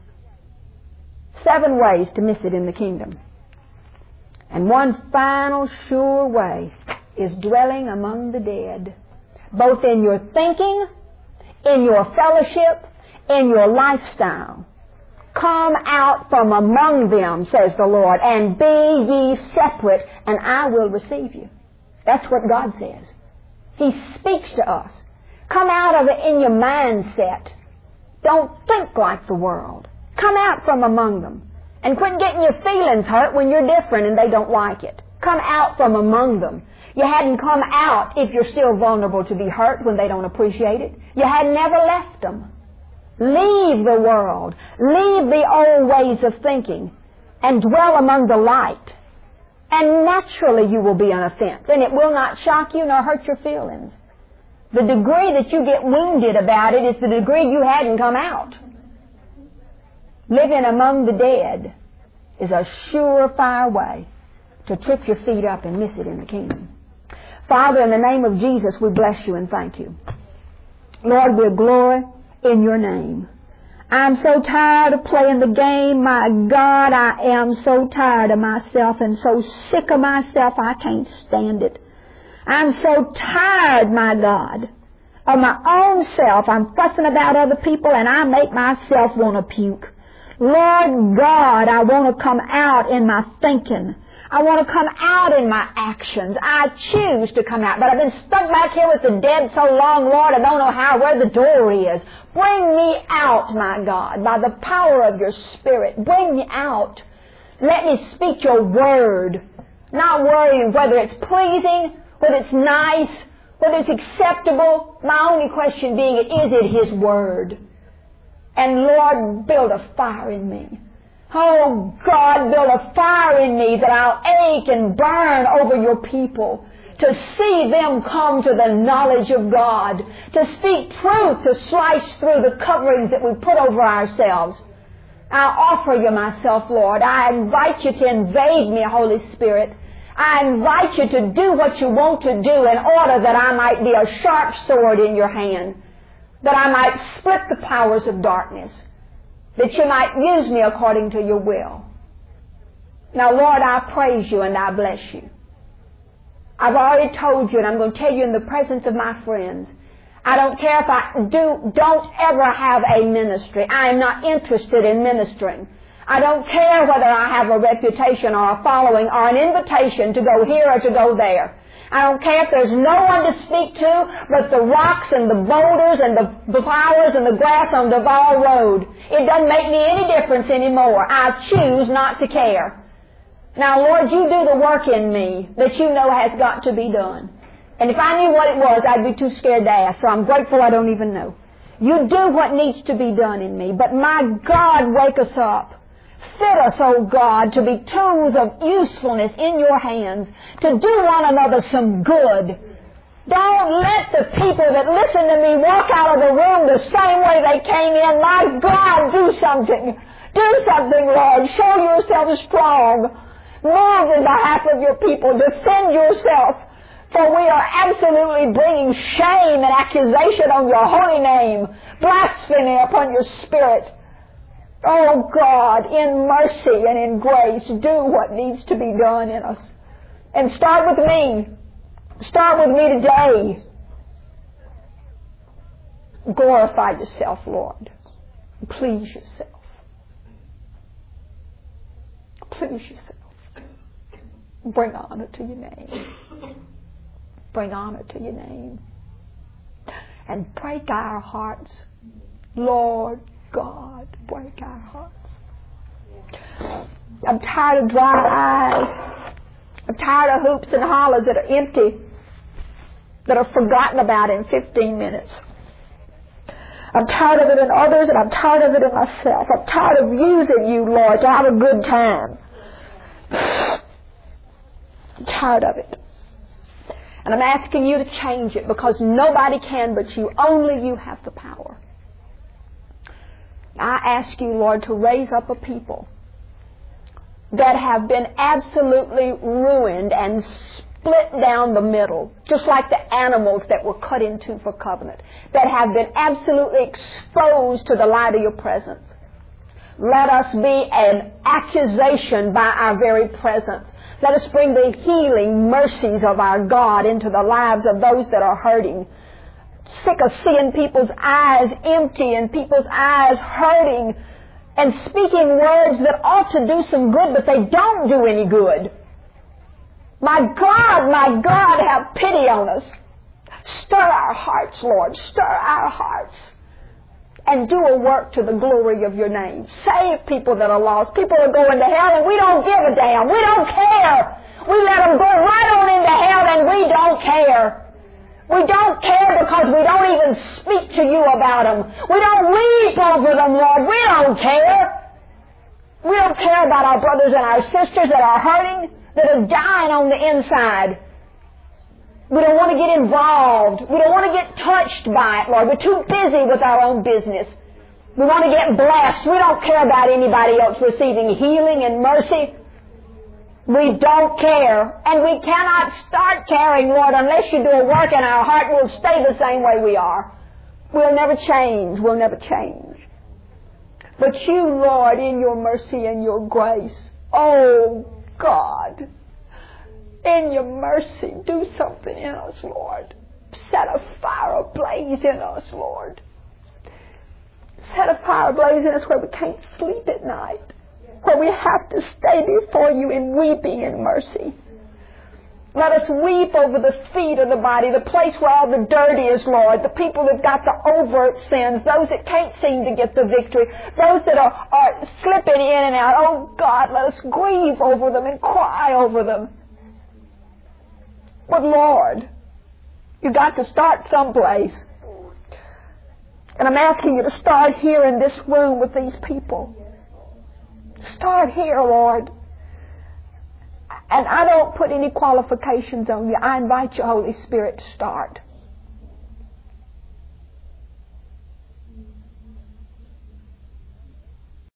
S1: Seven ways to miss it in the kingdom. And one final sure way is dwelling among the dead. Both in your thinking, in your fellowship, in your lifestyle. Come out from among them, says the Lord, and be ye separate, and I will receive you. That's what God says. He speaks to us. Come out of it in your mindset. Don't think like the world. Come out from among them. And quit getting your feelings hurt when you're different and they don't like it. Come out from among them. You hadn't come out if you're still vulnerable to be hurt when they don't appreciate it. You had never left them. Leave the world. Leave the old ways of thinking and dwell among the light. And naturally you will be an offense. And it will not shock you nor hurt your feelings. The degree that you get wounded about it is the degree you hadn't come out. Living among the dead is a surefire way to trip your feet up and miss it in the kingdom. Father, in the name of Jesus, we bless you and thank you. Lord, we're glory in your name. I'm so tired of playing the game. My God, I am so tired of myself and so sick of myself I can't stand it. I'm so tired, my God, of my own self. I'm fussing about other people and I make myself want to puke. Lord God, I want to come out in my thinking. I want to come out in my actions. I choose to come out. But I've been stuck back here with the dead so long, Lord, I don't know how, where the door is. Bring me out, my God, by the power of your Spirit. Bring me out. Let me speak your word. Not worrying whether it's pleasing, whether it's nice, whether it's acceptable. My only question being, is it His word? And Lord, build a fire in me. Oh God, build a fire in me that I'll ache and burn over your people, to see them come to the knowledge of God, to speak truth, to slice through the coverings that we put over ourselves. I offer you myself, Lord. I invite you to invade me, Holy Spirit. I invite you to do what you want to do in order that I might be a sharp sword in your hand, that I might split the powers of darkness, that you might use me according to your will. Now, Lord, I praise you and I bless you. I've already told you, and I'm going to tell you in the presence of my friends, I don't care if I do, don't ever have a ministry. I am not interested in ministering. I don't care whether I have a reputation or a following or an invitation to go here or to go there. I don't care if there's no one to speak to but the rocks and the boulders and the flowers and the grass on Duval Road. It doesn't make me any difference anymore. I choose not to care. Now, Lord, you do the work in me that you know has got to be done. And if I knew what it was, I'd be too scared to ask. So I'm grateful I don't even know. You do what needs to be done in me. But my God, wake us up. Fit us, oh God, to be tools of usefulness in your hands, to do one another some good. Don't let the people that listen to me walk out of the room the same way they came in. My God, do something. Do something, Lord. Show yourself strong. Move in behalf of your people. Defend yourself. For we are absolutely bringing shame and accusation on your holy name, blasphemy upon your spirit. Oh God, in mercy and in grace, do what needs to be done in us. And start with me. Start with me today. Glorify yourself, Lord. Please yourself. Please yourself. Bring honor to your name. Bring honor to your name. And break our hearts. Lord God, break our hearts. I'm tired of dry eyes. I'm tired of hoops and hollers that are empty, that are forgotten about in fifteen minutes. I'm tired of it in others, and I'm tired of it in myself. I'm tired of using you, Lord, to have a good time. I'm tired of it. And I'm asking you to change it, because nobody can but you. Only you have the power. I ask you, Lord, to raise up a people that have been absolutely ruined and split down the middle, just like the animals that were cut in two for covenant, that have been absolutely exposed to the light of your presence. Let us be an accusation by our very presence. Let us bring the healing mercies of our God into the lives of those that are hurting. Sick of seeing people's eyes empty and people's eyes hurting and speaking words that ought to do some good, but they don't do any good. My God, my God, have pity on us. Stir our hearts, Lord. Stir our hearts. And do a work to the glory of your name. Save people that are lost. People are going to hell and we don't give a damn. We don't care. We let them go right on into hell and we don't care. We don't care because we don't even speak to you about them. We don't weep over them, Lord. We don't care. We don't care about our brothers and our sisters that are hurting, that are dying on the inside. We don't want to get involved. We don't want to get touched by it, Lord. We're too busy with our own business. We want to get blessed. We don't care about anybody else receiving healing and mercy. We don't care. And we cannot start caring, Lord, unless you do a work in our heart. We'll stay the same way we are. We'll never change. We'll never change. But you, Lord, in your mercy and your grace, oh God, in your mercy, do something in us, Lord. Set a fire ablaze in us, Lord. Set a fire ablaze in us where we can't sleep at night, where we have to stay before you in weeping and mercy. Let us weep over the feet of the body, the place where all the dirt is, Lord, the people that got the overt sins, those that can't seem to get the victory, those that are, are slipping in and out. Oh, God, let us grieve over them and cry over them. But, Lord, you got to start someplace. And I'm asking you to start here in this room with these people. Start here, Lord. And I don't put any qualifications on you. I invite your Holy Spirit to start.